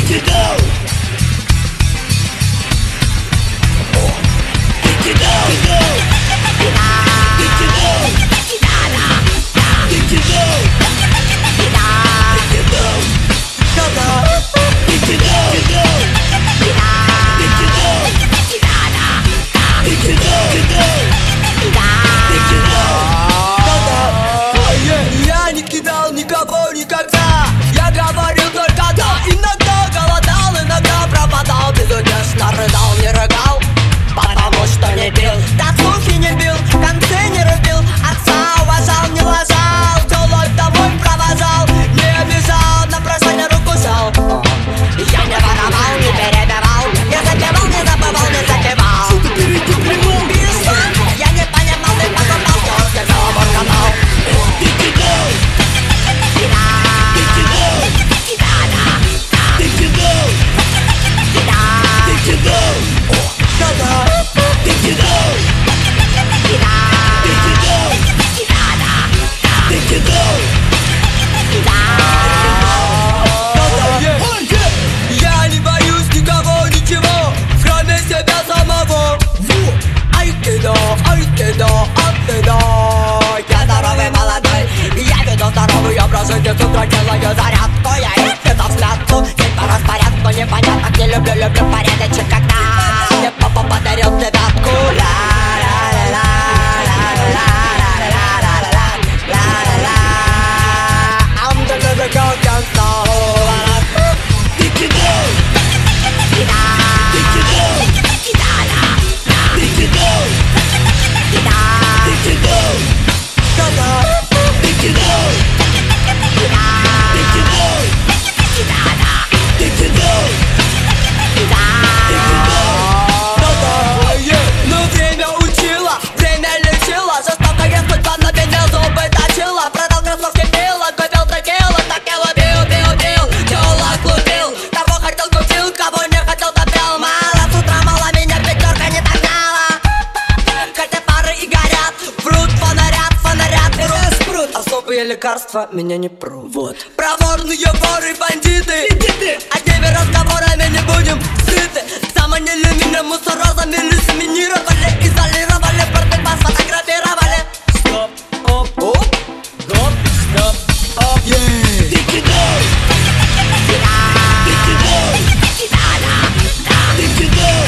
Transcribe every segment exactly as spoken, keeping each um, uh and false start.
Я не кидал никого никогда. Я говорил только да. Иногда голодал, иногда пропадал. Безудержно рыдал, не рыгал, потому что не бил. До слухи не бил, в конце не рубил. Отца уважал, не лажал. Вдоль домой провожал, не обижал, на прощание руку жал. Я не воровал, не перебивал, не запевал, не забывал, не запевал. Что ты перед ним плевал? Я не понимал, ты покупал, что он сказал, вот канал. Ты кидал, ты кидал, ты кидал, ты кидал, ты кидал, ты кидал, ты кидал, ты кидал. Я не боюсь никого, ничего, кроме себя самого. Айкидо, айкидо, айкидо. Я здоровый, молодой, я веду здоровый образ жизни. С утра делаю зарядку, я это взглядку. День по распорядку, непонятно, где люблю, люблю порядочек. Когда мне папа подарил девятку. I'm the lyrical gangster. Ты кидал, ты кидал, ты кидал, ты кидал, ты кидал, ты кидал, ты кидал. Ну время учило, время лечило. Жестокая судьба на меня зубы точила. Продал кроссовки, пила, купил трекила. Так я любил, бил, бил, тёлок лупил. Кого хотел, купил, кого не хотел, допил. Мало с утра, мало меня пятерка не догнала. Хотя пары и горят, врут, фонарят, фонарят, врут, спрут. Особые лекарства меня не прут. Вот. Проворные воры, бандиты, одними разговорами не будем сыты. Заманили меня мусорозами, люсиминировали, изолировали, портфель сфотографировали. Стоп, оп, оп, гоп, стоп, оп, yeah. Ты кидал, ты кидал, ты кидал,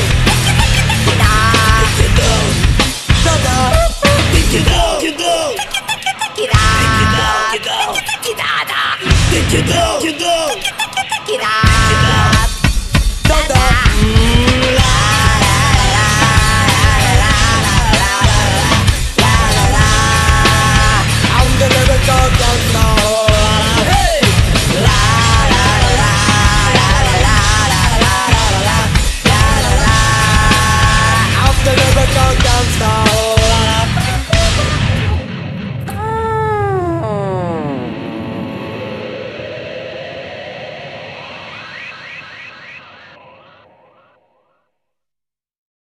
Да-да. ты кидал, кидал, Кида, кидал, кидал, кида, ты кидал, кидал. кида.